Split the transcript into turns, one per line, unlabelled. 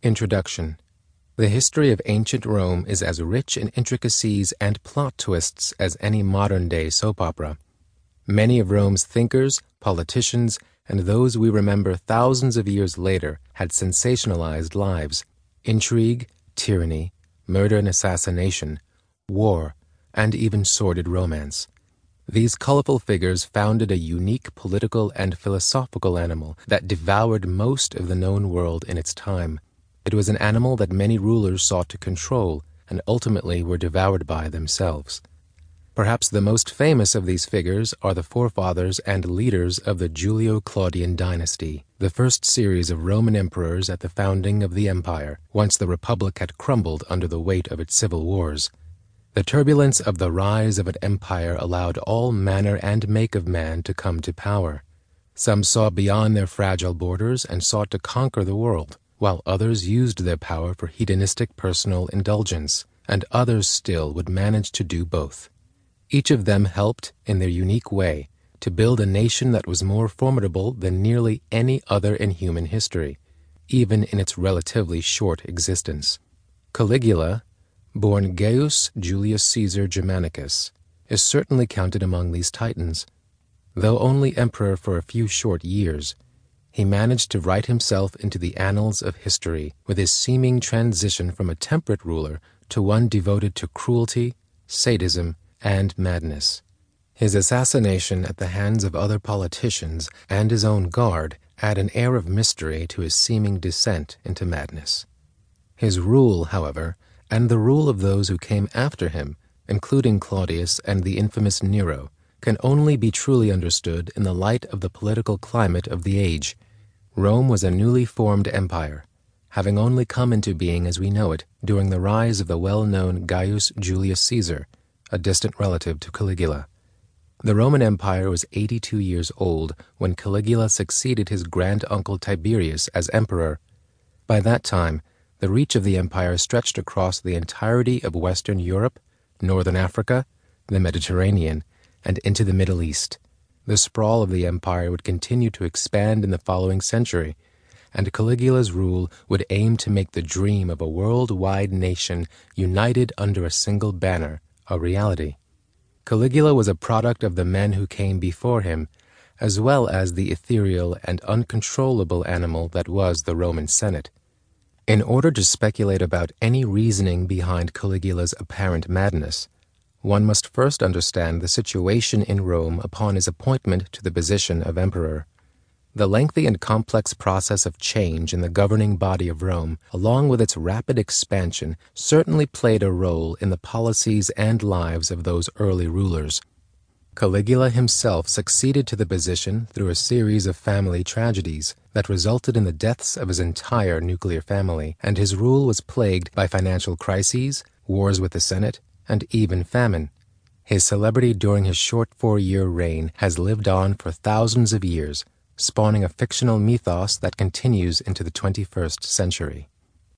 Introduction. The history of ancient Rome is as rich in intricacies and plot twists as any modern-day soap opera. Many of Rome's thinkers, politicians, and those we remember thousands of years later had sensationalized lives: intrigue, tyranny, murder and assassination, war, and even sordid romance. These colorful figures founded a unique political and philosophical animal that devoured most of the known world in its time. It was an animal that many rulers sought to control and ultimately were devoured by themselves. Perhaps the most famous of these figures are the forefathers and leaders of the Julio-Claudian dynasty, the first series of Roman emperors at the founding of the empire, once the republic had crumbled under the weight of its civil wars. The turbulence of the rise of an empire allowed all manner and make of man to come to power. Some saw beyond their fragile borders and sought to conquer the world, while others used their power for hedonistic personal indulgence, and others still would manage to do both. Each of them helped, in their unique way, to build a nation that was more formidable than nearly any other in human history, even in its relatively short existence. Caligula, born Gaius Julius Caesar Germanicus, is certainly counted among these titans. Though only emperor for a few short years, he managed to write himself into the annals of history with his seeming transition from a temperate ruler to one devoted to cruelty, sadism, and madness. His assassination at the hands of other politicians and his own guard add an air of mystery to his seeming descent into madness. His rule, however, and the rule of those who came after him, including Claudius and the infamous Nero, can only be truly understood in the light of the political climate of the age. Rome was a newly formed empire, having only come into being as we know it during the rise of the well-known Gaius Julius Caesar, a distant relative to Caligula. The Roman Empire was 82 years old when Caligula succeeded his grand-uncle Tiberius as emperor. By that time, the reach of the empire stretched across the entirety of Western Europe, Northern Africa, the Mediterranean, and into the Middle East. The sprawl of the empire would continue to expand in the following century, and Caligula's rule would aim to make the dream of a worldwide nation united under a single banner a reality. Caligula was a product of the men who came before him, as well as the ethereal and uncontrollable animal that was the Roman Senate. In order to speculate about any reasoning behind Caligula's apparent madness, one must first understand the situation in Rome upon his appointment to the position of emperor. The lengthy and complex process of change in the governing body of Rome, along with its rapid expansion, certainly played a role in the policies and lives of those early rulers. Caligula himself succeeded to the position through a series of family tragedies that resulted in the deaths of his entire nuclear family, and his rule was plagued by financial crises, wars with the Senate, and even famine. His celebrity during his short 4-year reign has lived on for thousands of years, spawning a fictional mythos that continues into the 21st century.